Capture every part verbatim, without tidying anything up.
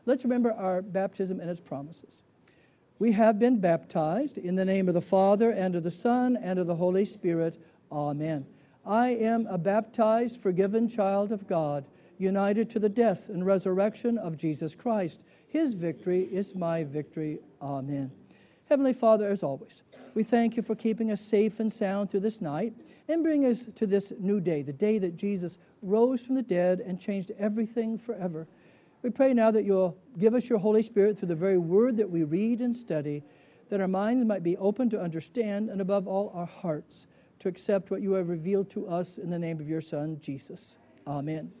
Let's remember our baptism and its promises. We have been baptized in the name of the Father, and of the Son, and of the Holy Spirit. Amen. I am a baptized, forgiven child of God, united to the death and resurrection of Jesus Christ. His victory is my victory. Amen. Heavenly Father, as always, we thank you for keeping us safe and sound through this night and bring us to this new day, the day that Jesus rose from the dead and changed everything forever. We pray now that you'll give us your Holy Spirit through the very word that we read and study, that our minds might be open to understand, and above all, our hearts to accept what you have revealed to us in the name of your Son, Jesus. Amen.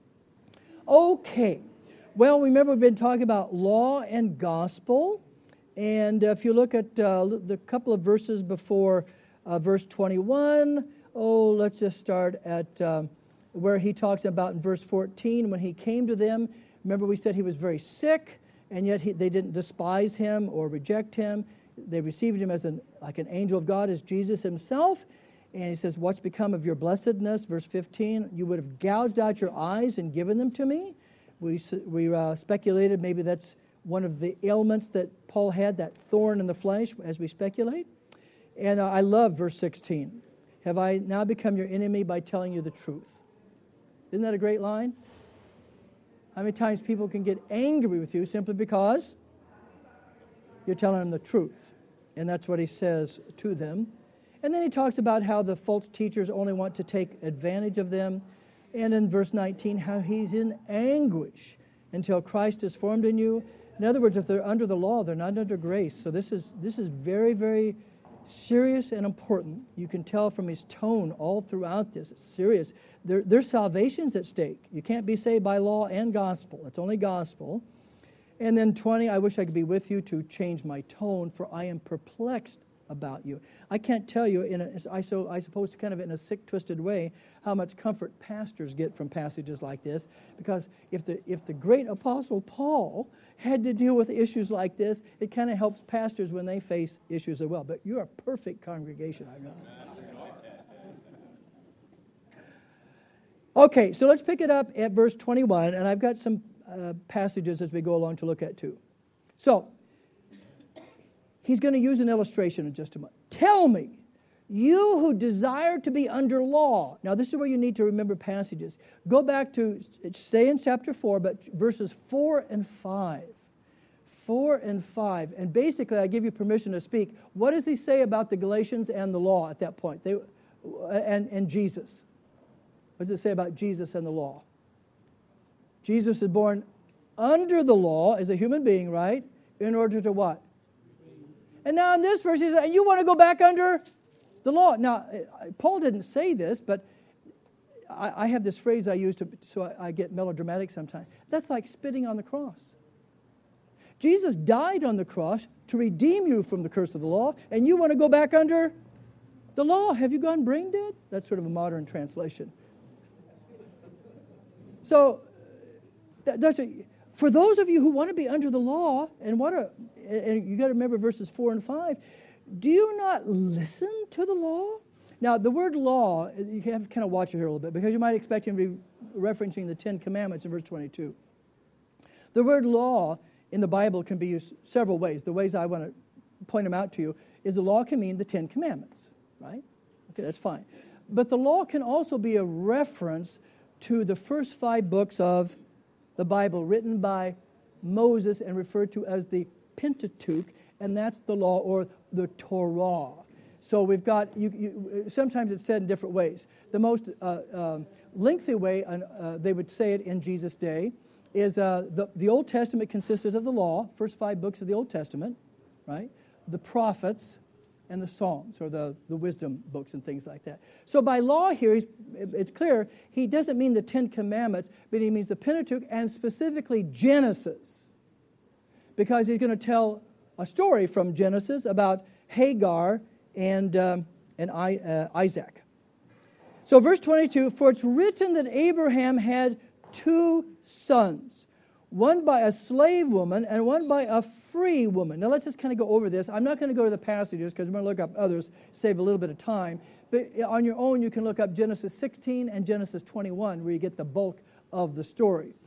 Okay. Well, remember we've been talking about law and gospel. And if you look at uh, the couple of verses before uh, verse twenty-one, oh, let's just start at um, where he talks about in verse fourteen, when he came to them. Remember we said he was very sick, and yet he, they didn't despise him or reject him. They received him as an like an angel of God, as Jesus himself. And he says, what's become of your blessedness? Verse fifteen, you would have gouged out your eyes and given them to me. We, we uh, speculated maybe that's one of the ailments that Paul had, that thorn in the flesh, as we speculate. And uh, I love verse sixteen. Have I now become your enemy by telling you the truth? Isn't that a great line? How many times people can get angry with you simply because you're telling them the truth? And that's what he says to them. And then he talks about how the false teachers only want to take advantage of them. And in verse nineteen, how he's in anguish until Christ is formed in you. In other words, if they're under the law, they're not under grace. So this is this is very, very serious and important. You can tell from his tone all throughout this. It's serious. There, their salvation's at stake. You can't be saved by law and gospel. It's only gospel. And then twenty, I wish I could be with you to change my tone, for I am perplexed about you. I can't tell you, in a, I, so, I suppose kind of in a sick, twisted way, how much comfort pastors get from passages like this. Because if the if the great apostle Paul had to deal with issues like this, it kind of helps pastors when they face issues as well. But you're a perfect congregation, I know. Okay, so let's pick it up at verse twenty-one, and I've got some uh, passages as we go along to look at too. So, he's going to use an illustration in just a moment. Tell me, you who desire to be under law. Now, this is where you need to remember passages. Go back to, stay in chapter four, but verses four and five. Four and five. And basically, I give you permission to speak. What does he say about the Galatians and the law at that point? They, and, and Jesus. What does it say about Jesus and the law? Jesus is born under the law as a human being, right? In order to what? And now in this verse, he says, you want to go back under the law. Now, Paul didn't say this, but I, I have this phrase I use to, so I, I get melodramatic sometimes. That's like spitting on the cross. Jesus died on the cross to redeem you from the curse of the law, and you want to go back under the law. Have you gone brain dead? That's sort of a modern translation. So, that, that's a, for those of you who want to be under the law, and want to, and you got to remember verses four and five, do you not listen to the law? Now, the word law, you have to kind of watch it here a little bit, because you might expect him to be referencing the Ten Commandments in verse twenty-two. The word law in the Bible can be used several ways. The ways I want to point them out to you is the law can mean the Ten Commandments, right? Okay, that's fine. But the law can also be a reference to the first five books of the Bible written by Moses and referred to as the Pentateuch, and that's the law, or the Torah. So we've got, you, you, sometimes it's said in different ways. The most uh, um, lengthy way, uh, they would say it in Jesus' day, is uh, the, the Old Testament consisted of the law, first five books of the Old Testament, right? The prophets and the Psalms, or the, the wisdom books and things like that. So by law here, he's, it's clear, he doesn't mean the Ten Commandments, but he means the Pentateuch, and specifically Genesis. Because he's going to tell a story from Genesis about Hagar and, um, and I, uh, Isaac. So verse twenty-two, for it's written that Abraham had two sons, one by a slave woman and one by a free woman. Now let's just kind of go over this. I'm not going to go to the passages because I'm going to look up others, save a little bit of time. But on your own, you can look up Genesis sixteen and Genesis twenty-one, where you get the bulk of the story.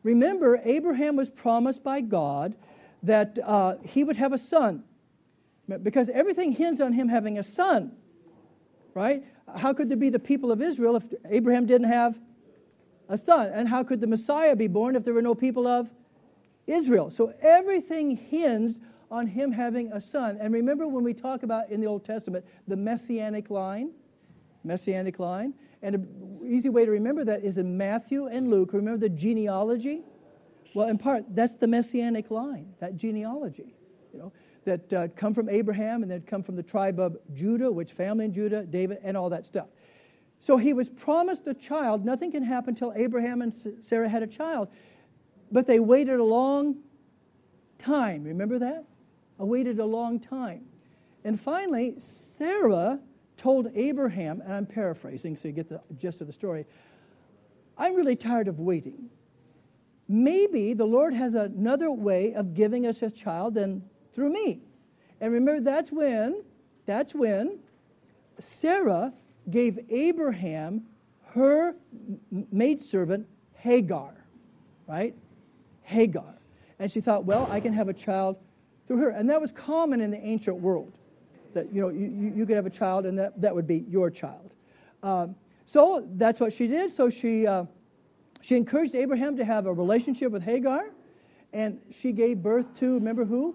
Remember, Abraham was promised by God that uh, he would have a son, because everything hinged on him having a son, right? How could there be the people of Israel if Abraham didn't have a son? And how could the Messiah be born if there were no people of Israel? So everything hinged on him having a son. And remember when we talk about in the Old Testament, the Messianic line, Messianic line, and an easy way to remember that is in Matthew and Luke. Remember the genealogy? Well, in part, that's the Messianic line, that genealogy, you know, that uh, come from Abraham and then come from the tribe of Judah, which family in Judah, David, and all that stuff. So he was promised a child. Nothing can happen until Abraham and Sarah had a child. But they waited a long time. Remember that? I waited a long time. And finally, Sarah told Abraham, and I'm paraphrasing so you get the gist of the story, I'm really tired of waiting. Maybe the Lord has another way of giving us a child than through me. And remember, that's when, that's when Sarah gave Abraham her maidservant Hagar, right? Hagar. And she thought, well, I can have a child through her. And that was common in the ancient world, that, you know, you, you could have a child and that, that would be your child. Um, so that's what she did. So she, uh, she encouraged Abraham to have a relationship with Hagar, and she gave birth to, remember who?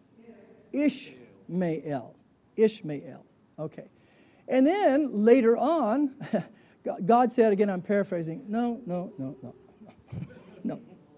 Ishmael. Ishmael. Okay. And then later on, God said, again, I'm paraphrasing, no, no, no, no, no, no.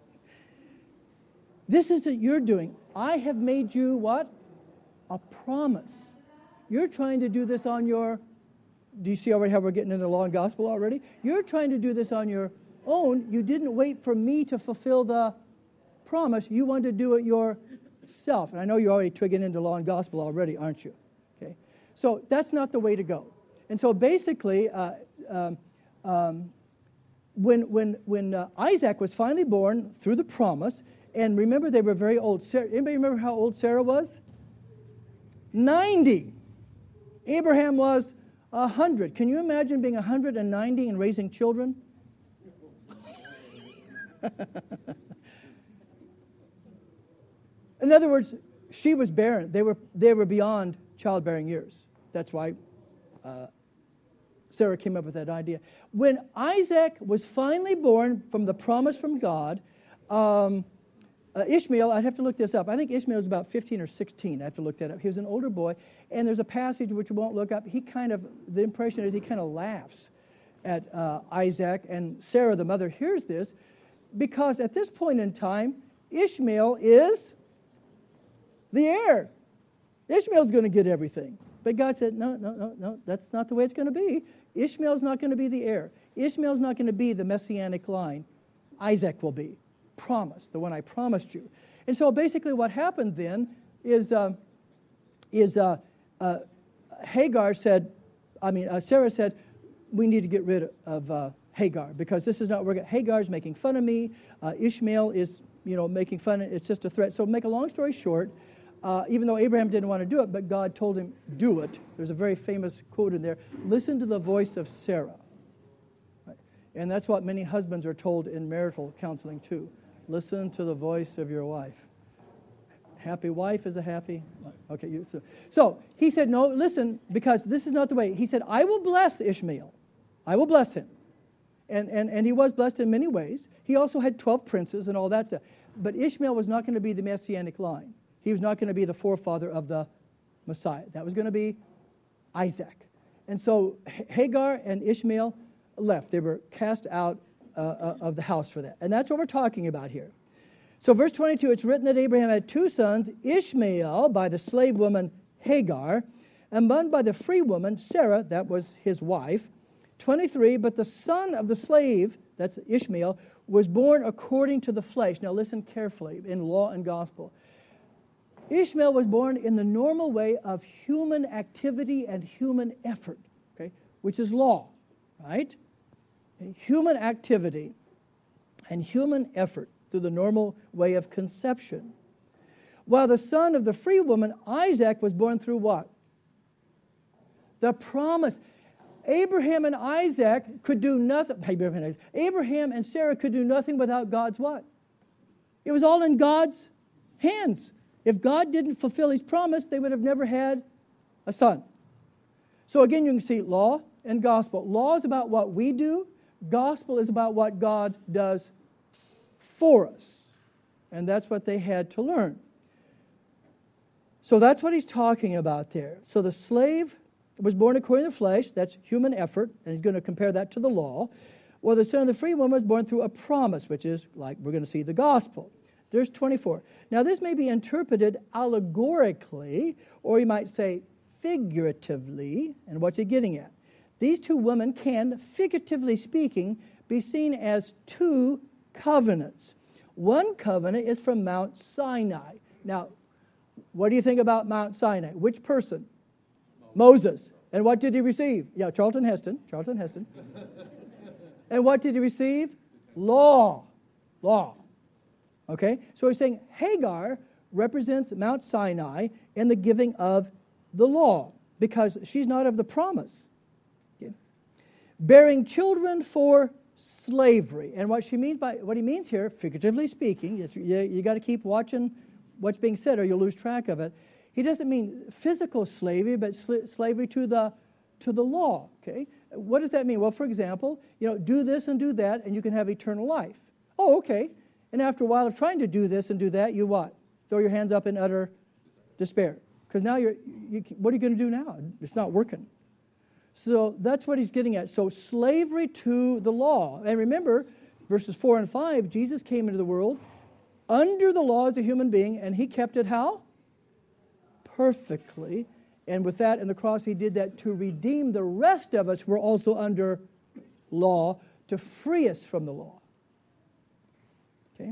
This isn't your doing. I have made you what? A promise. You're trying to do this on your, do you see already how we're getting into the law and gospel already? You're trying to do this on your own. You didn't wait for me to fulfill the promise. You wanted to do it yourself. And I know you're already twigging into law and gospel already, aren't you? Okay. So that's not the way to go. And so basically, uh, um, um, when, when, when uh, Isaac was finally born through the promise, and remember they were very old. Sarah, anybody remember how old Sarah was? ninety. Abraham was one hundred. Can you imagine being one hundred ninety and raising children? In other words, she was barren. They were, they were beyond childbearing years. That's why uh, Sarah came up with that idea. When Isaac was finally born from the promise from God, um, uh, Ishmael, I'd have to look this up. I think Ishmael was about fifteen or sixteen. I have to look that up. He was an older boy. And there's a passage which we won't look up. He kind of, the impression is he kind of laughs at uh, Isaac. And Sarah, the mother, hears this because at this point in time, Ishmael is the heir. Ishmael's going to get everything. But God said, no, no, no, no, that's not the way it's going to be. Ishmael's not going to be the heir. Ishmael's not going to be the messianic line. Isaac will be. Promise, the one I promised you. And so basically what happened then is, uh, is uh, uh, Hagar said, I mean, uh, Sarah said, we need to get rid of uh, Hagar because this is not working. Hagar's making fun of me. Uh, Ishmael is, you know, making fun. It's just a threat. So make a long story short, Uh, even though Abraham didn't want to do it, but God told him, do it. There's a very famous quote in there, listen to the voice of Sarah. Right? And that's what many husbands are told in marital counseling too. Listen to the voice of your wife. Happy wife is a happy, okay. You, so, so he said, no, listen, because this is not the way. He said, I will bless Ishmael. I will bless him. And, and, and he was blessed in many ways. He also had twelve princes and all that stuff. But Ishmael was not going to be the messianic line. He was not going to be the forefather of the Messiah. That was going to be Isaac. And so Hagar and Ishmael left. They were cast out uh, of the house for that. And that's what we're talking about here. So verse twenty-two, it's written that Abraham had two sons, Ishmael by the slave woman Hagar, and one by the free woman Sarah, that was his wife. twenty-three, but the son of the slave, that's Ishmael, was born according to the flesh. Now listen carefully in law and gospel. Ishmael was born in the normal way of human activity and human effort, okay, which is law, right? Okay, human activity and human effort through the normal way of conception. While the son of the free woman, Isaac, was born through what? The promise. Abraham and Isaac could do nothing. Abraham and, Isaac, Abraham and Sarah could do nothing without God's what? It was all in God's hands. If God didn't fulfill his promise, they would have never had a son. So again, you can see law and gospel. Law is about what we do. Gospel is about what God does for us. And that's what they had to learn. So that's what he's talking about there. So the slave was born according to the flesh. That's human effort. And he's going to compare that to the law. Well, the son of the free woman was born through a promise, which is like we're going to see the gospel. There's twenty-four. Now, this may be interpreted allegorically, or you might say figuratively. And what's he getting at? These two women can, figuratively speaking, be seen as two covenants. One covenant is from Mount Sinai. Now, what do you think about Mount Sinai? Which person? Moses. And what did he receive? Yeah, Charlton Heston. Charlton Heston. And what did he receive? Law. Law. Okay? So he's saying Hagar represents Mount Sinai in the giving of the law because she's not of the promise. Okay? Bearing children for slavery. And what she means by what he means here, figuratively speaking, you, you got to keep watching what's being said or you'll lose track of it. He doesn't mean physical slavery, but sl- slavery to the to the law. Okay, what does that mean? Well, for example, you know, do this and do that, and you can have eternal life. Oh, okay. And after a while of trying to do this and do that, you what? Throw your hands up in utter despair, because now you're. You, what are you going to do now? It's not working. So that's what he's getting at. So slavery to the law, and remember, verses four and five. Jesus came into the world under the law as a human being, and he kept it how? Perfectly. And with that and the cross, he did that to redeem the rest of us who are also under law, to free us from the law. Okay?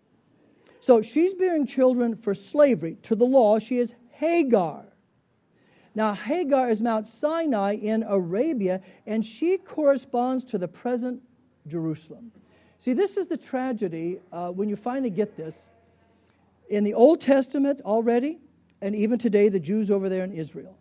So she's bearing children for slavery. To the law, she is Hagar. Now, Hagar is Mount Sinai in Arabia, and she corresponds to the present Jerusalem. See, this is the tragedy uh, when you finally get this. In the Old Testament already, and even today, the Jews over there in Israel,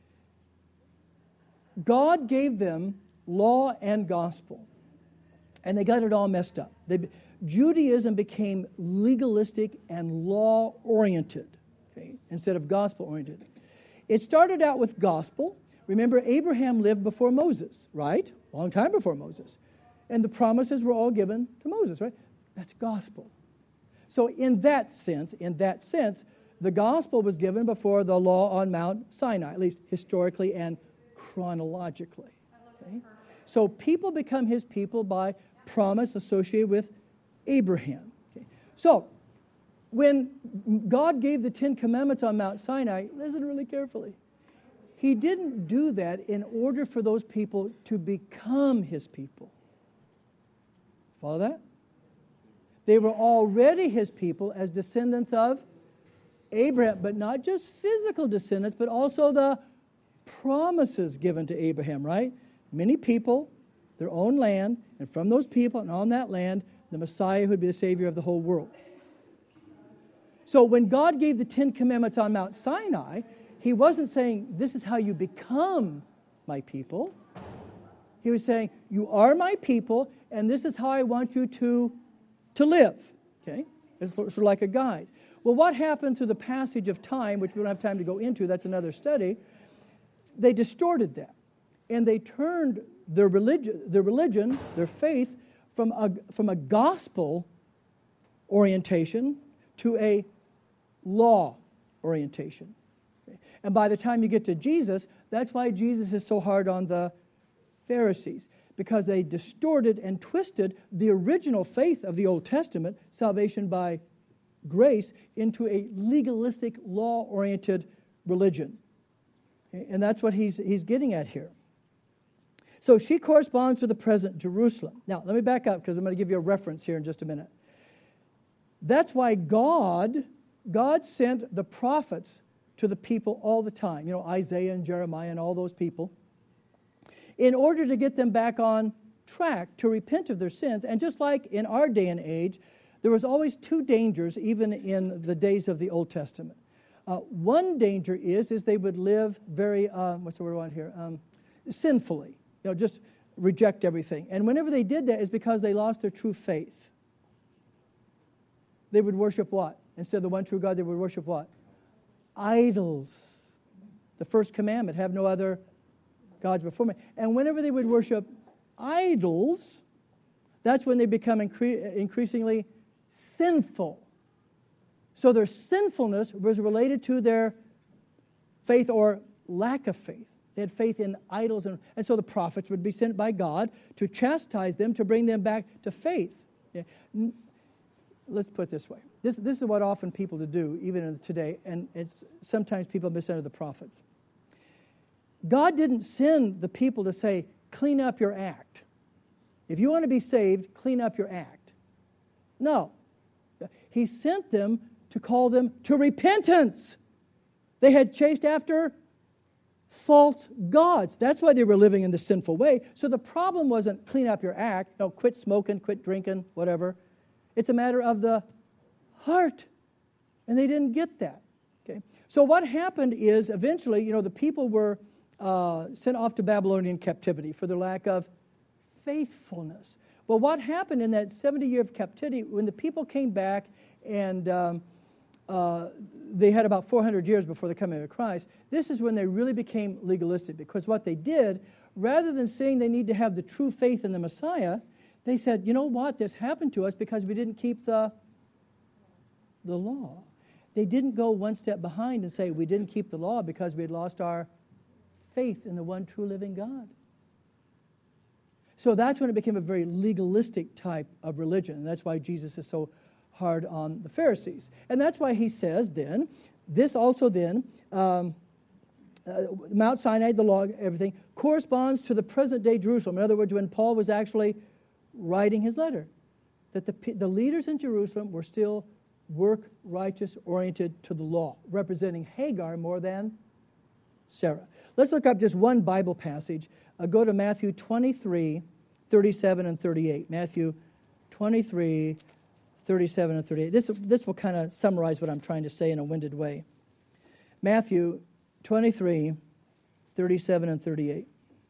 God gave them law and gospel, and they got it all messed up. They, Judaism became legalistic and law-oriented, okay, instead of gospel-oriented. It started out with gospel. Remember, Abraham lived before Moses, right? A long time before Moses. And the promises were all given to Moses, right? That's gospel. So in that sense, in that sense, the gospel was given before the law on Mount Sinai, at least historically and chronologically. Okay? So people become his people by promise associated with Abraham. Okay? So when God gave the Ten Commandments on Mount Sinai, listen really carefully, he didn't do that in order for those people to become his people. Follow that? They were already his people as descendants of Abraham, but not just physical descendants, but also the promises given to Abraham, right? Many people, their own land, and from those people and on that land, the Messiah would be the Savior of the whole world. So when God gave the Ten Commandments on Mount Sinai, he wasn't saying, this is how you become my people. He was saying, you are my people, and this is how I want you to, to live. Okay? It's sort of like a guide. Well, what happened through the passage of time, which we don't have time to go into, that's another study, they distorted that. And they turned their religion, their religion, their faith, from a, from a gospel orientation to a law orientation. Okay? And by the time you get to Jesus, that's why Jesus is so hard on the Pharisees, because they distorted and twisted the original faith of the Old Testament, salvation by grace, into a legalistic, law-oriented religion. Okay? And that's what he's, he's getting at here. So she corresponds to the present Jerusalem. Now, let me back up because I'm going to give you a reference here in just a minute. That's why God, God sent the prophets to the people all the time. You know, Isaiah and Jeremiah and all those people, in order to get them back on track to repent of their sins. And just like in our day and age, there was always two dangers, even in the days of the Old Testament. Uh, one danger is, is they would live very, uh, what's the word I want here, um, sinfully. You know, just reject everything. And whenever they did that, it's because they lost their true faith. they would worship what? Instead of the one true God, they would worship what? Idols. The first commandment, have no other gods before me. And whenever they would worship idols, that's when they become incre- increasingly sinful. So their sinfulness was related to their faith or lack of faith. They had faith in idols. And, and so the prophets would be sent by God to chastise them, to bring them back to faith. Yeah. Let's put it this way. This, this is what often people do, even in today, and it's sometimes people misunderstand the prophets. God didn't send the people to say, clean up your act. If you want to be saved, clean up your act. No. He sent them to call them to repentance. They had chased after false gods. That's why they were living in the sinful way. So the problem wasn't clean up your act, no, quit smoking, quit drinking, whatever. It's a matter of the heart. And they didn't get that. Okay. So what happened is eventually, you know, the people were uh, sent off to Babylonian captivity for their lack of faithfulness. Well, what happened in that seventy year of captivity, when the people came back and um, uh, they had about four hundred years before the coming of Christ, this is when they really became legalistic, because what they did, rather than saying they need to have the true faith in the Messiah, they said, you know what, this happened to us because we didn't keep the, the law. They didn't go one step behind and say we didn't keep the law because we had lost our faith in the one true living God. So that's when it became a very legalistic type of religion. And that's why Jesus is so hard on the Pharisees. And that's why he says then, this also then, um, uh, Mount Sinai, the law, everything, corresponds to the present day Jerusalem. In other words, when Paul was actually writing his letter, that the, the leaders in Jerusalem were still work righteous oriented to the law, representing Hagar more than Sarah. Let's look up just one Bible passage. Uh, go to Matthew twenty-three, thirty-seven and thirty-eight. Matthew twenty-three, thirty-seven and thirty-eight. This, this will kind of summarize what I'm trying to say in a winded way. Matthew twenty-three, thirty-seven and thirty-eight.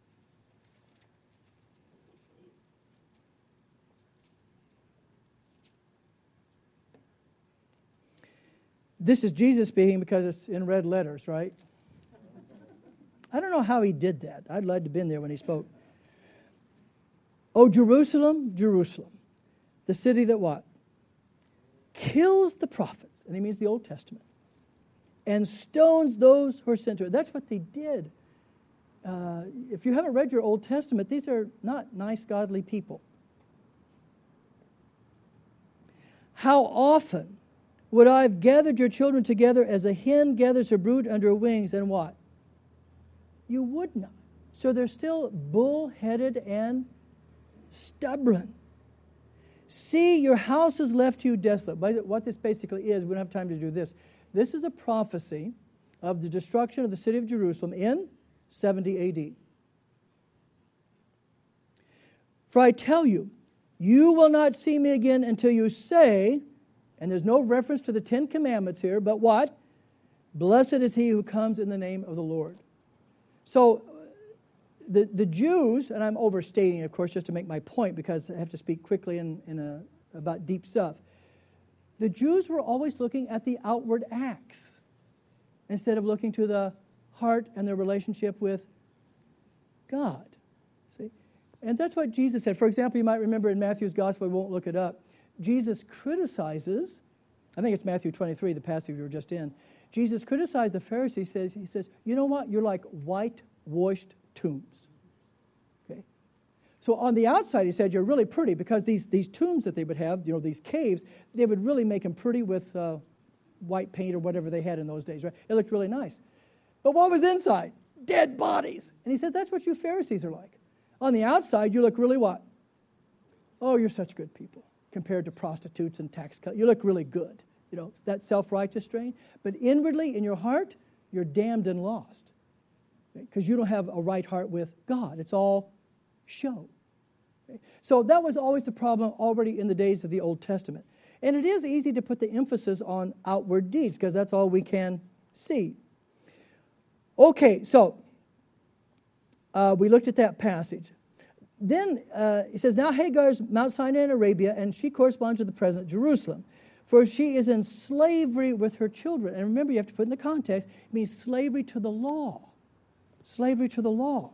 This is Jesus speaking because it's in red letters, right? I don't know how he did that. I'd like to have been there when he spoke. Oh, Jerusalem, Jerusalem, the city that what? Kills the prophets, and he means the Old Testament, and stones those who are sent to it. That's what they did. Uh, if you haven't read your Old Testament, these are not nice, godly people. How often would I have gathered your children together as a hen gathers her brood under her wings, and what? You would not. So they're still bull-headed and stubborn. See, your house is left to you desolate. But what this basically is, we don't have time to do this. This is a prophecy of the destruction of the city of Jerusalem in seventy A D. For I tell you, you will not see me again until you say, and there's no reference to the Ten Commandments here, but what? Blessed is he who comes in the name of the Lord. So the, the Jews, and I'm overstating, of course, just to make my point because I have to speak quickly in, in a, about deep stuff. The Jews were always looking at the outward acts instead of looking to the heart and their relationship with God. See? And that's what Jesus said. For example, you might remember in Matthew's Gospel, we won't look it up, Jesus criticizes, I think it's Matthew twenty-three, the passage we were just in. Jesus criticized the Pharisees. Says, he says, you know what? You're like whitewashed tombs. Okay. So on the outside, he said, you're really pretty because these, these tombs that they would have, you know, these caves, they would really make them pretty with uh, white paint or whatever they had in those days, right? It looked really nice. But what was inside? Dead bodies. And he said, that's what you Pharisees are like. On the outside, you look really what? Oh, you're such good people compared to prostitutes and tax collectors. You look really good. You know, that self-righteous strain. But inwardly, in your heart, you're damned and lost. Because you don't have a right heart with God. It's all show. Okay? So that was always the problem already in the days of the Old Testament. And it is easy to put the emphasis on outward deeds because that's all we can see. Okay, so uh, we looked at that passage. Then uh, it says, now Hagar is Mount Sinai in Arabia, and she corresponds to the present Jerusalem. for she is in slavery with her children. And remember, you have to put in the context, it means slavery to the law. Slavery to the law.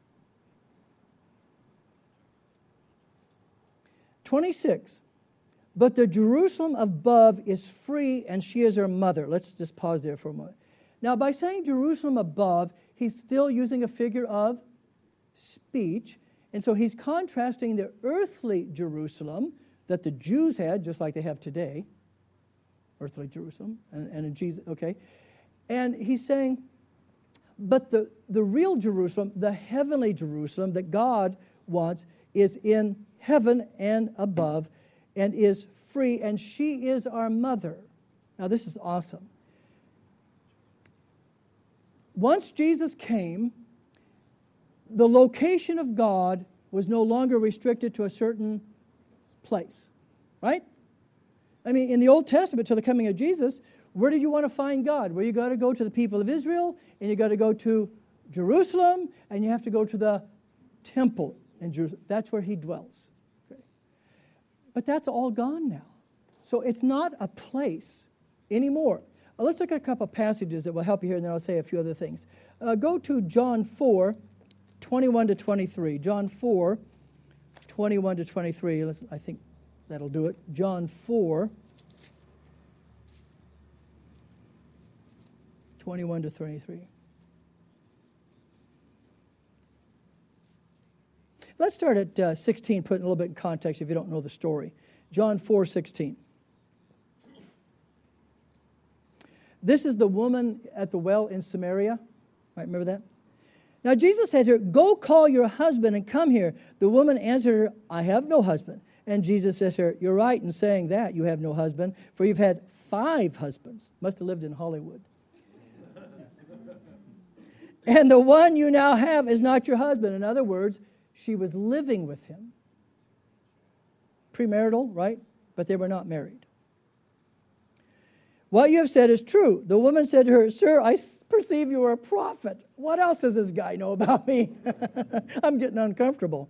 twenty-six, but the Jerusalem above is free, and she is her mother. Let's just pause there for a moment. Now, by saying Jerusalem above, he's still using a figure of speech, and so he's contrasting the earthly Jerusalem that the Jews had, just like they have today, earthly Jerusalem, and, and in Jesus, okay, and he's saying, but the, the real Jerusalem, the heavenly Jerusalem that God wants, is in heaven and above, and is free, and she is our mother. Now, this is awesome. Once Jesus came, the location of God was no longer restricted to a certain place, right? I mean, in the Old Testament, till the coming of Jesus, where did you want to find God? Well, you got to go to the people of Israel, and you got to go to Jerusalem, and you have to go to the temple in Jerusalem. That's where he dwells. Okay. But that's all gone now. So it's not a place anymore. Uh, let's look at a couple of passages that will help you here, and then I'll say a few other things. Uh, go to John four, twenty-one to twenty-three. John four, twenty-one to twenty-three. Let's, I think that'll do it. John four, twenty-one to twenty-three. Let's start at uh, sixteen, put it a little bit in context if you don't know the story. John four, sixteen. This is the woman at the well in Samaria. Right, remember that? Now Jesus said to her, go call your husband and come here. The woman answered her, I have no husband. And Jesus said to her, you're right in saying that you have no husband, for you've had five husbands. Must have lived in Hollywood. And the one you now have is not your husband. In other words, she was living with him. Premarital, right? But they were not married. What you have said is true. The woman said to her, sir, I perceive you are a prophet. What else does this guy know about me? I'm getting uncomfortable.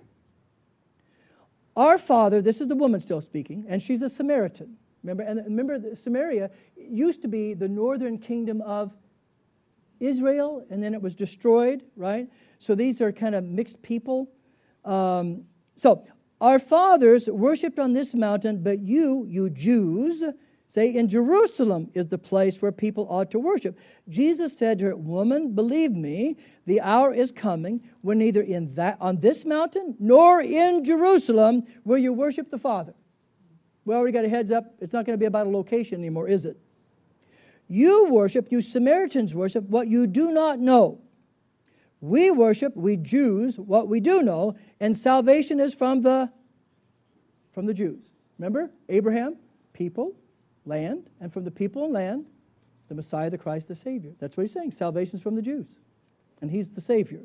Our father, this is the woman still speaking, and she's a Samaritan. Remember, and remember, Samaria used to be the northern kingdom of Israel, and then it was destroyed, right? So these are kind of mixed people. Um, so, our fathers worshipped on this mountain, but you, you Jews, say in Jerusalem is the place where people ought to worship. Jesus said to her, woman, believe me, the hour is coming when neither in that on this mountain nor in Jerusalem will you worship the Father. We already got a heads up. It's not going to be about a location anymore, is it? You worship, you Samaritans worship what you do not know. We worship, we Jews, what we do know, and salvation is from the from the Jews. Remember? Abraham, people, land, and from the people and land, the Messiah, the Christ, the Savior. That's what he's saying. Salvation is from the Jews, and he's the Savior.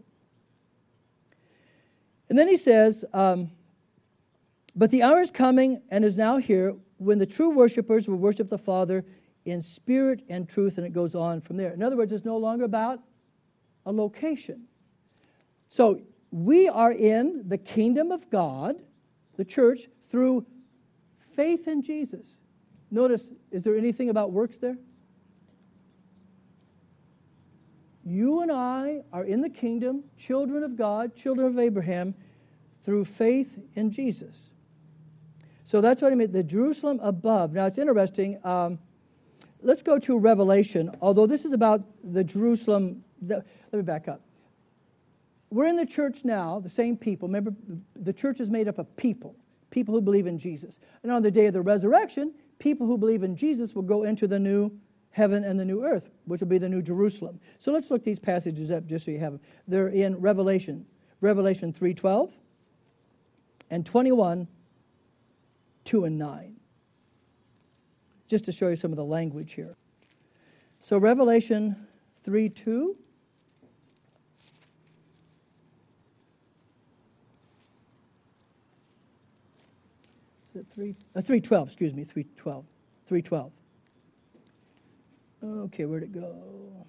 And then he says, um, but the hour is coming and is now here when the true worshipers will worship the Father in spirit and truth, and it goes on from there. In other words, it's no longer about a location. So we are in the kingdom of God, the church, through faith in Jesus. Notice, is there anything about works there? You and I are in the kingdom, children of God, children of Abraham, through faith in Jesus. So that's what I mean, the Jerusalem above. Now, it's interesting. Um, let's go to Revelation, although this is about the Jerusalem. The, let me back up. We're in the church now, the same people. Remember, the church is made up of people, people who believe in Jesus. And on the day of the resurrection, people who believe in Jesus will go into the new heaven and the new earth, which will be the new Jerusalem. So let's look these passages up just so you have them. They're in Revelation, Revelation three twelve and twenty-one, two and nine. Just to show you some of the language here. So Revelation three two. Is it three? Uh, three twelve, excuse me, three twelve. three twelve. Okay, where'd it go?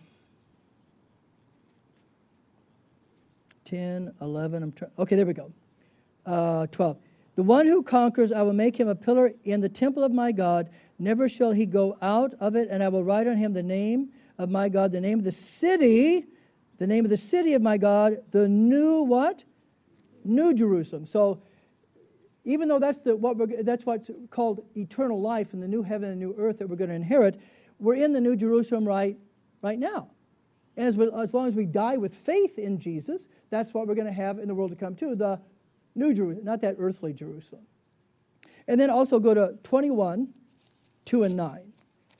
ten, eleven, I'm trying. Okay, there we go. Uh, twelve. The one who conquers, I will make him a pillar in the temple of my God. never shall he go out of it, and I will write on him the name of my God, the name of the city, the name of the city of my God, the new what? New Jerusalem. So even though that's the what we're, that's what's called eternal life in the new heaven and new earth that we're going to inherit, we're in the New Jerusalem right right now. And as, we, as long as we die with faith in Jesus, that's what we're going to have in the world to come too, the New Jerusalem, not that earthly Jerusalem. And then also go to twenty-one, two and nine.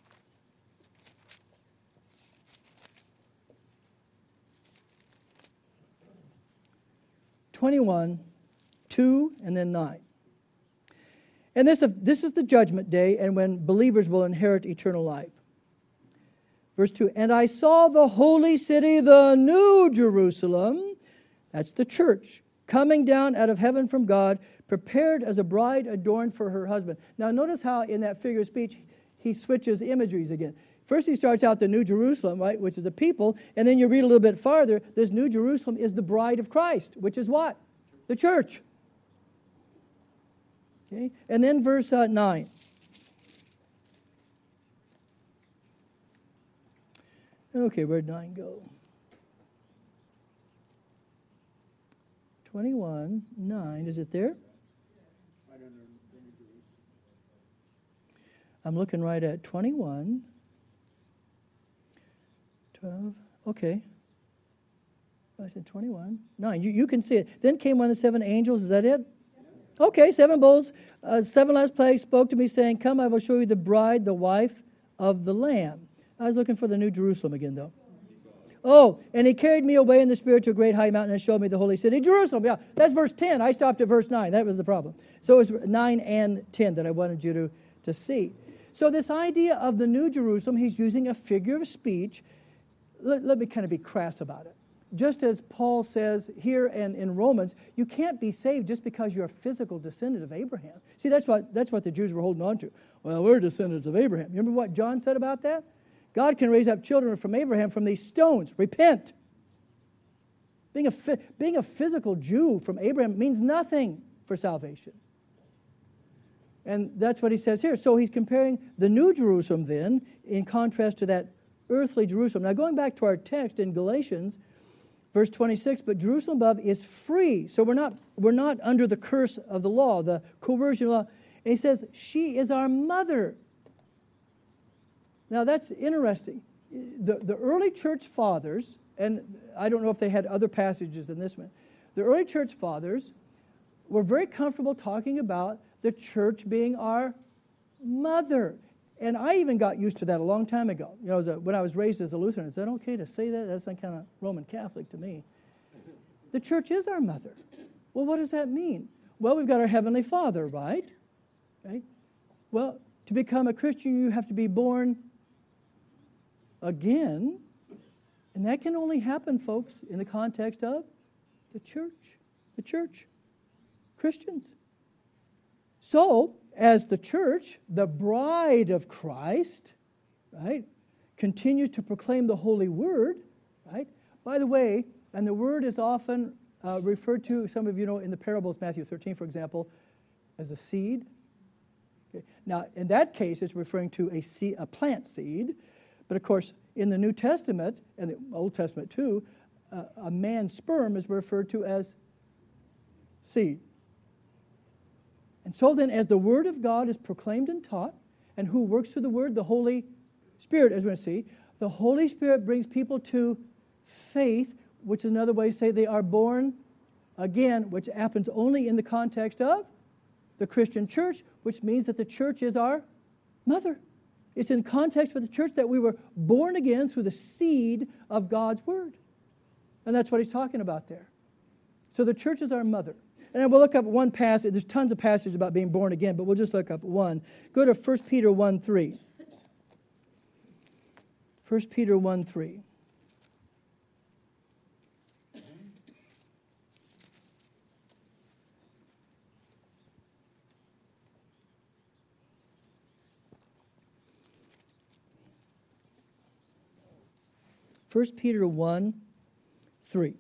twenty-one, two, and then nine. And this, this is the judgment day, and when believers will inherit eternal life. Verse two, and I saw the holy city, the new Jerusalem, that's the church, coming down out of heaven from God, prepared as a bride adorned for her husband. Now notice how in that figure of speech he switches imageries again. First he starts out the New Jerusalem, right, which is a people, and then you read a little bit farther, this New Jerusalem is the bride of Christ, which is what? The church. Okay, and then verse uh, nine. Okay, where'd nine go? twenty-one, nine, is it there? I'm looking right at twenty-one, twelve, okay. I said twenty-one, nine, you, you can see it. Then came one of the seven angels, is that it? Okay, seven bowls, uh, seven last plagues spoke to me saying, come, I will show you the bride, the wife of the Lamb. I was looking for the New Jerusalem again, though. Oh, and he carried me away in the Spirit to a great high mountain and showed me the holy city, Jerusalem. Yeah, that's verse ten. I stopped at verse nine. That was the problem. So it was nine and ten that I wanted you to, to see. So this idea of the New Jerusalem, he's using a figure of speech. Let, let me kind of be crass about it. Just as Paul says here and in Romans, you can't be saved just because you're a physical descendant of Abraham. See, that's what, that's what the Jews were holding on to. Well, we're descendants of Abraham. You remember what John said about that? God can raise up children from Abraham from these stones. Repent. Being a, being a physical Jew from Abraham means nothing for salvation. And that's what he says here. So he's comparing the New Jerusalem then in contrast to that earthly Jerusalem. Now going back to our text in Galatians, verse twenty-six, but Jerusalem above is free. So we're not, we're not under the curse of the law, the coercion law. And he says, she is our mother. Now that's interesting. The, the early church fathers, and I don't know if they had other passages than this one, the early church fathers were very comfortable talking about the church being our mother. And I even got used to that a long time ago. You know, as a, when I was raised as a Lutheran, is that okay to say that? That's like kind of Roman Catholic to me. The church is our mother. Well, what does that mean? Well, we've got our Heavenly Father, right? Right? Well, to become a Christian, you have to be born again. And that can only happen, folks, in the context of the church. The church. Christians. So, as the church, the bride of Christ, right, continues to proclaim the holy word, right? By the way, and the word is often uh, referred to, some of you know, in the parables, Matthew thirteen, for example, as a seed. Okay. Now, in that case, it's referring to a seed, a plant seed. But of course, in the New Testament, and the Old Testament too, uh, a man's sperm is referred to as seed. And so then, as the Word of God is proclaimed and taught, and who works through the Word? The Holy Spirit, as we're going to see. The Holy Spirit brings people to faith, which is another way to say they are born again, which happens only in the context of the Christian church, which means that the church is our mother. It's in context with the church that we were born again through the seed of God's Word. And that's what he's talking about there. So the church is our mother. And we'll look up one passage. There's tons of passages about being born again, but we'll just look up one. Go to First Peter one three. First Peter one three. First Peter one three.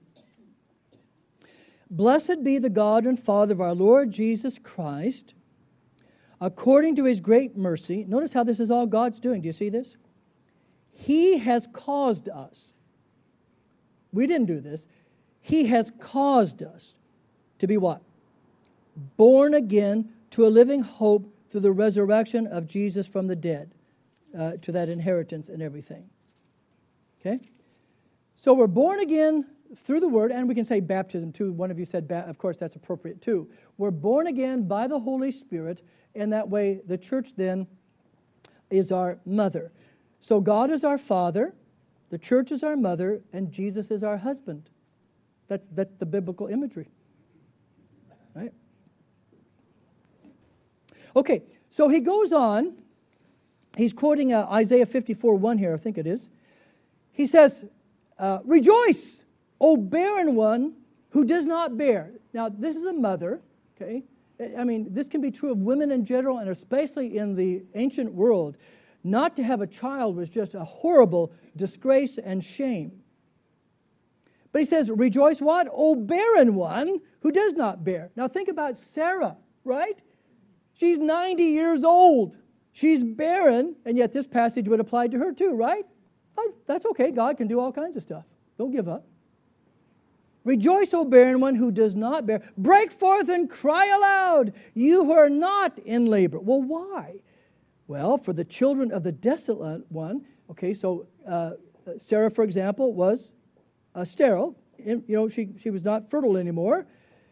Blessed be the God and Father of our Lord Jesus Christ. according to his great mercy, notice how this is all God's doing. Do you see this? He has caused us. We didn't do this. He has caused us to be what? Born again to a living hope through the resurrection of Jesus from the dead, uh, to that inheritance and everything. Okay? So we're born again through the Word, and we can say baptism too. One of you said, ba- of course, that's appropriate too. We're born again by the Holy Spirit, and that way the church then is our mother. So God is our Father, the church is our mother, and Jesus is our husband. That's, that's the biblical imagery. Right? Okay, so he goes on. He's quoting uh, Isaiah fifty-four one here, I think it is. He says, uh, rejoice, O barren one who does not bear. Now, this is a mother, okay? I mean, this can be true of women in general, and especially in the ancient world. Not to have a child was just a horrible disgrace and shame. But he says, rejoice what? O barren one who does not bear. Now think about Sarah, right? She's ninety years old. She's barren, and yet this passage would apply to her too, right? But that's okay. God can do all kinds of stuff. Don't give up. Rejoice, O barren one who does not bear. Break forth and cry aloud, you who are not in labor. Well, why? Well, for the children of the desolate one. Okay, so uh, Sarah, for example, was uh, sterile. In, you know, she, she was not fertile anymore.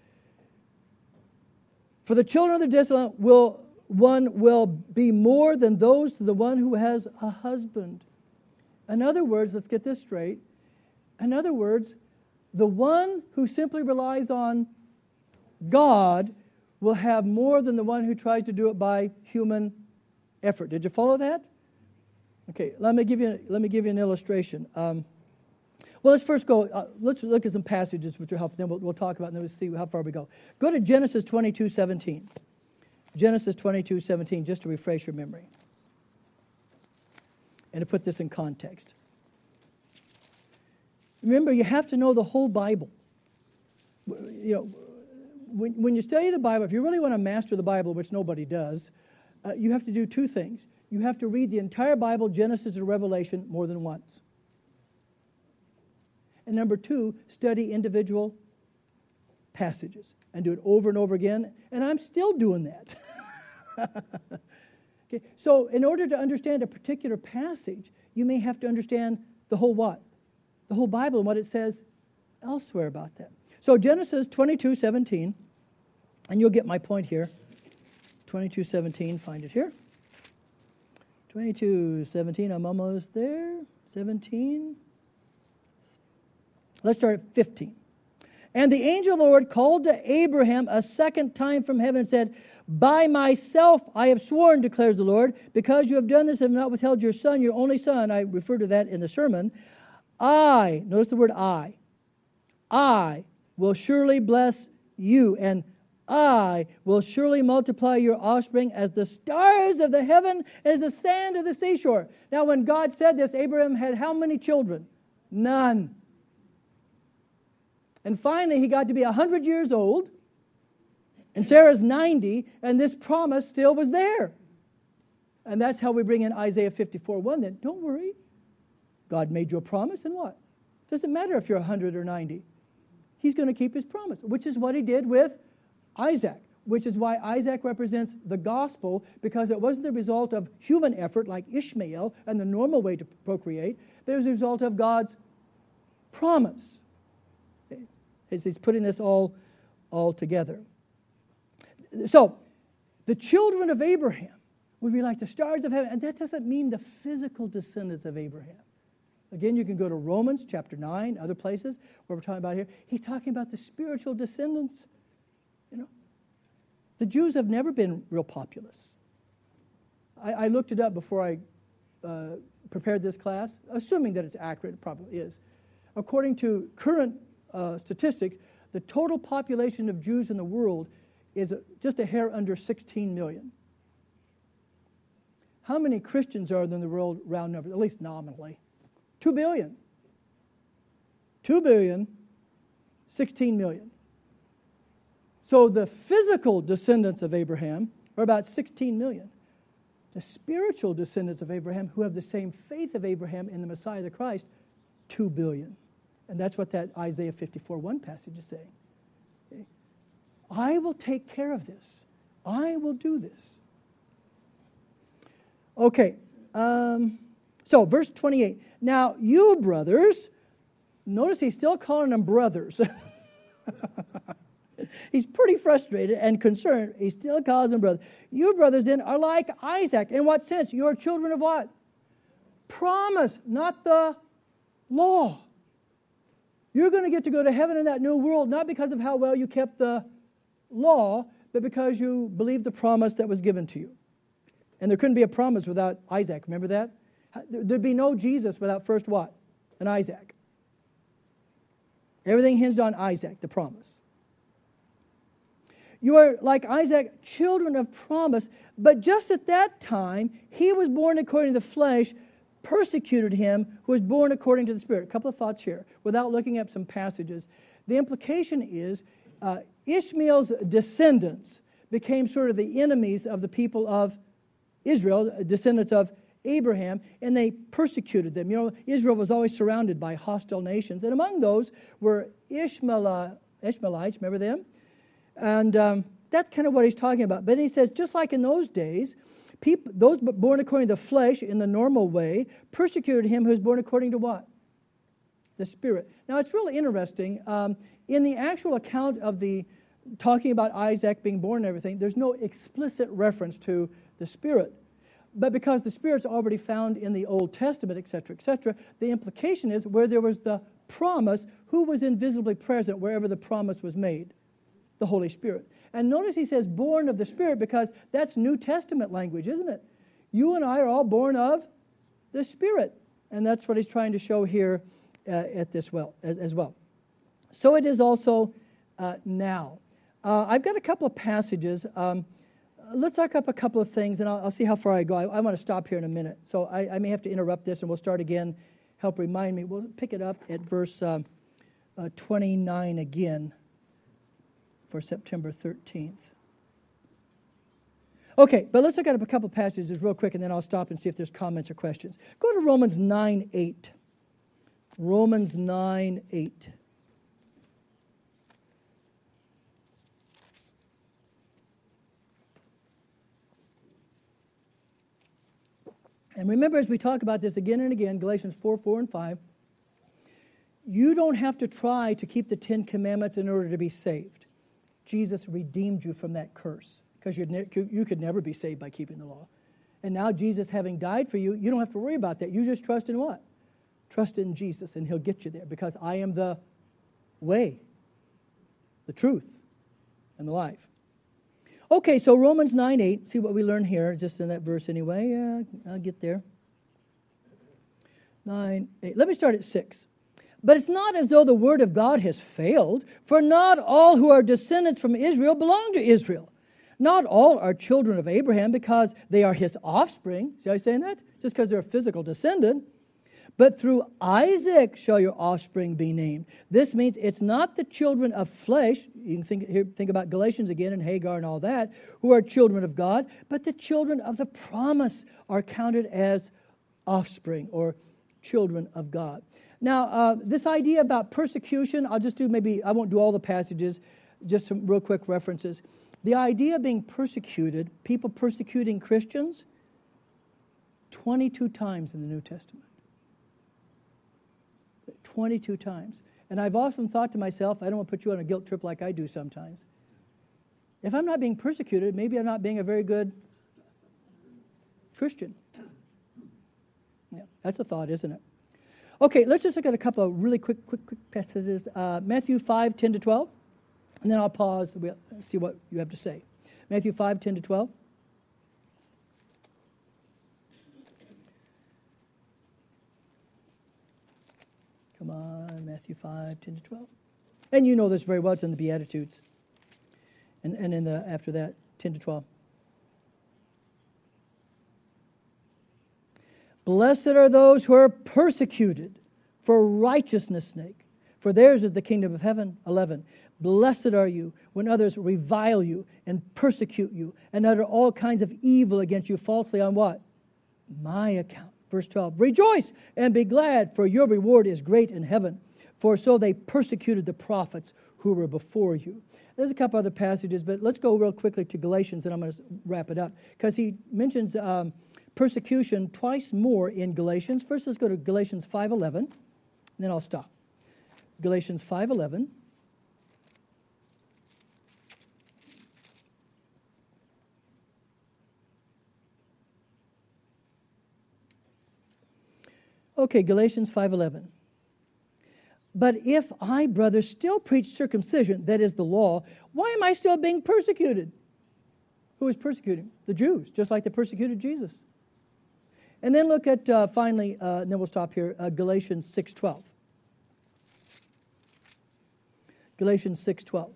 For the children of the desolate will one will be more than those to the one who has a husband. In other words, let's get this straight. In other words, the one who simply relies on God will have more than the one who tries to do it by human effort. Did you follow that? Okay, let me give you let me give you an illustration. Um, well, let's first go. Uh, let's look at some passages which will help. Then we'll, we'll talk about, and then we'll see how far we go. Go to Genesis twenty-two seventeen. Genesis twenty-two seventeen, just to refresh your memory, and to put this in context. Remember, you have to know the whole Bible. You know, when when you study the Bible, if you really want to master the Bible, which nobody does, uh, you have to do two things. You have to read the entire Bible, Genesis to Revelation, more than once. And number two, study individual passages and do it over and over again. And I'm still doing that. Okay, so in order to understand a particular passage, you may have to understand the whole what? The whole Bible and what it says elsewhere about that. So Genesis twenty-two seventeen, and you'll get my point here. twenty-two seventeen, find it here. twenty-two seventeen, I'm almost there. seventeen. Let's start at fifteen. And the angel of the Lord called to Abraham a second time from heaven and said, by myself I have sworn, declares the Lord, because you have done this and have not withheld your son, your only son. I refer to that in the sermon. I, notice the word I, I will surely bless you, and I will surely multiply your offspring as the stars of the heaven, as the sand of the seashore. Now, when God said this, Abraham had how many children? None. And finally, he got to be one hundred years old, and Sarah's ninety, and this promise still was there. And that's how we bring in Isaiah fifty-four one then. Don't worry. God made you a promise, and what? Doesn't matter if you're one hundred or ninety. He's going to keep his promise, which is what he did with Isaac, which is why Isaac represents the gospel, because it wasn't the result of human effort like Ishmael and the normal way to procreate, but it was the result of God's promise. As he's putting this all, all together. So, the children of Abraham would be like the stars of heaven, and that doesn't mean the physical descendants of Abraham. Again, you can go to Romans chapter nine, other places where we're talking about here. He's talking about the spiritual descendants. You know, the Jews have never been real populous. I, I looked it up before I uh, prepared this class, assuming that it's accurate. It probably is. According to current uh, statistics, the total population of Jews in the world is a, just a hair under sixteen million. How many Christians are there in the world, round numbers, at least nominally? Two billion. Two billion, sixteen million. So the physical descendants of Abraham or about sixteen million. The spiritual descendants of Abraham who have the same faith of Abraham in the Messiah, the Christ, two billion. And that's what that Isaiah fifty-four one passage is saying. Okay? I will take care of this. I will do this. Okay, um, so verse twenty-eight. Now you brothers, notice he's still calling them brothers. He's pretty frustrated and concerned. He still calls them brothers. You brothers then are like Isaac. In what sense? You are children of what? Promise, not the law. You're going to get to go to heaven in that new world, not because of how well you kept the law, but because you believed the promise that was given to you. And there couldn't be a promise without Isaac. Remember that? There'd be no Jesus without first what? An Isaac. Everything hinged on Isaac, the promise. You are like Isaac, children of promise, but just at that time, he was born according to the flesh, persecuted him who was born according to the Spirit. A couple of thoughts here, without looking up some passages. The implication is uh, Ishmael's descendants became sort of the enemies of the people of Israel, descendants of Abraham, and they persecuted them. You know, Israel was always surrounded by hostile nations, and among those were Ishmael, Ishmaelites, remember them? And um, that's kind of what he's talking about. But he says, just like in those days, people, those born according to the flesh in the normal way persecuted him who was born according to what? The Spirit. Now, it's really interesting. Um, in the actual account of the talking about Isaac being born and everything, there's no explicit reference to the Spirit. But because the Spirit's already found in the Old Testament, et cetera, et cetera, the implication is where there was the promise, who was invisibly present wherever the promise was made? The Holy Spirit. And notice he says born of the Spirit because that's New Testament language, isn't it? You and I are all born of the Spirit. And that's what he's trying to show here uh, at this well as, as well. So it is also uh, now. Uh, I've got a couple of passages. Um, let's look up a couple of things, and I'll, I'll see how far I go. I, I want to stop here in a minute. So I, I may have to interrupt this, and we'll start again. Help remind me. We'll pick it up at verse um, uh, twenty-nine again. For September thirteenth. Okay, but let's look at a couple passages real quick, and then I'll stop and see if there's comments or questions. Go to Romans nine eight. Romans nine eight. And remember, as we talk about this again and again, Galatians four, four, and five, you don't have to try to keep the Ten Commandments in order to be saved. Jesus redeemed you from that curse because ne- you could never be saved by keeping the law. And now Jesus, having died for you, you don't have to worry about that. You just trust in what? Trust in Jesus, and he'll get you there because I am the way, the truth, and the life. Okay, so Romans nine eight, see what we learn here, just in that verse anyway. Yeah, I'll get there. nine eight. Let me start at six. But it's not as though the word of God has failed, for not all who are descendants from Israel belong to Israel. Not all are children of Abraham because they are his offspring. See how he's saying that? Just because they're a physical descendant. But through Isaac shall your offspring be named. This means it's not the children of flesh. You can think, here, think about Galatians again and Hagar and all that, who are children of God, but the children of the promise are counted as offspring or children of God. Now, uh, this idea about persecution, I'll just do maybe, I won't do all the passages, just some real quick references. The idea of being persecuted, people persecuting Christians, twenty-two times in the New Testament. twenty-two times. And I've often thought to myself, I don't want to put you on a guilt trip like I do sometimes. If I'm not being persecuted, maybe I'm not being a very good Christian. Yeah, that's a thought, isn't it? Okay, let's just look at a couple of really quick, quick, quick passages. Uh, Matthew five, ten to twelve. And then I'll pause and we'll see what you have to say. Matthew five, ten to twelve. Come on, Matthew five, ten to twelve. And you know this very well. It's in the Beatitudes. And, and in the after that, ten to twelve. Blessed are those who are persecuted for righteousness' sake, For theirs is the kingdom of heaven. eleven. Blessed are you when others revile you and persecute you and utter all kinds of evil against you falsely on what? My account. Verse twelve. Rejoice and be glad, for your reward is great in heaven. For so they persecuted the prophets who were before you. There's a couple other passages, but let's go real quickly to Galatians, and I'm going to wrap it up. Because he mentions um, persecution twice more in Galatians. First, let's go to Galatians five eleven, and then I'll stop. Galatians five eleven. Okay, Galatians five eleven. But if I, brothers, still preach circumcision, that is the law, why am I still being persecuted? Who is persecuting? The Jews, just like they persecuted Jesus. And then look at, uh, finally, uh, and then we'll stop here, uh, Galatians six twelve. Galatians six twelve.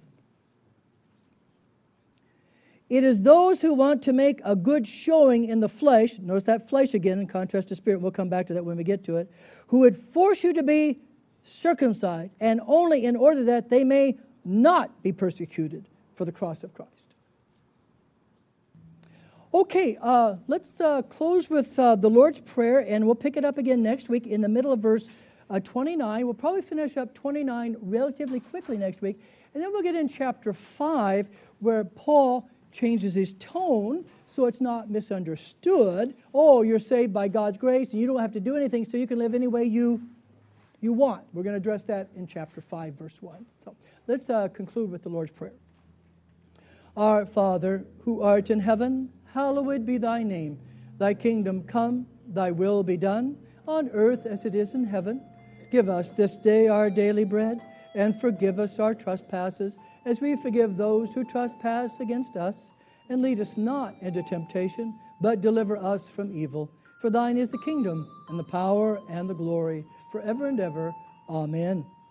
It is those who want to make a good showing in the flesh, notice that flesh again in contrast to spirit, we'll come back to that when we get to it, who would force you to be circumcised, and only in order that they may not be persecuted for the cross of Christ. Okay, uh, let's uh, close with uh, the Lord's Prayer, and we'll pick it up again next week in the middle of verse uh, twenty-nine. We'll probably finish up twenty-nine relatively quickly next week, and then we'll get in chapter five, where Paul changes his tone so it's not misunderstood. Oh, you're saved by God's grace, and you don't have to do anything, so you can live any way you you want. We're going to address that in chapter five, verse one. So let's uh, conclude with the Lord's Prayer. Our Father, who art in heaven, hallowed be thy name. Thy kingdom come, thy will be done, on earth as it is in heaven. Give us this day our daily bread, and forgive us our trespasses, as we forgive those who trespass against us. And lead us not into temptation, but deliver us from evil. For thine is the kingdom, and the power, and the glory, forever and ever. Amen.